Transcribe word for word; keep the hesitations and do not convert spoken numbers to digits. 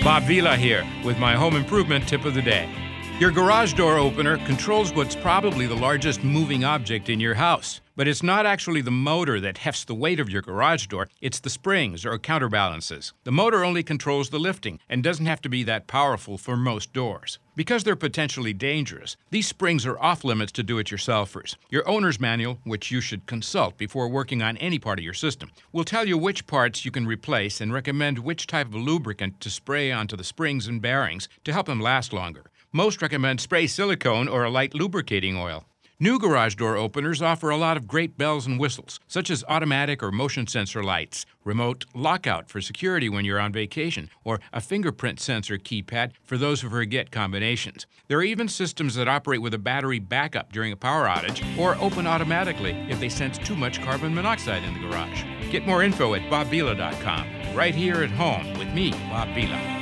Bob Vila here with my home improvement tip of the day. Your garage door opener controls what's probably the largest moving object in your house. But it's not actually the motor that hefts the weight of your garage door, it's the springs or counterbalances. The motor only controls the lifting and doesn't have to be that powerful for most doors. Because they're potentially dangerous, these springs are off limits to do-it-yourselfers. Your owner's manual, which you should consult before working on any part of your system, will tell you which parts you can replace and recommend which type of lubricant to spray onto the springs and bearings to help them last longer. Most recommend spray silicone or a light lubricating oil. New garage door openers offer a lot of great bells and whistles, such as automatic or motion sensor lights, remote lockout for security when you're on vacation, or a fingerprint sensor keypad for those who forget combinations. There are even systems that operate with a battery backup during a power outage, or open automatically if they sense too much carbon monoxide in the garage. Get more info at bob vila dot com. Right here at home with me, Bob Vila.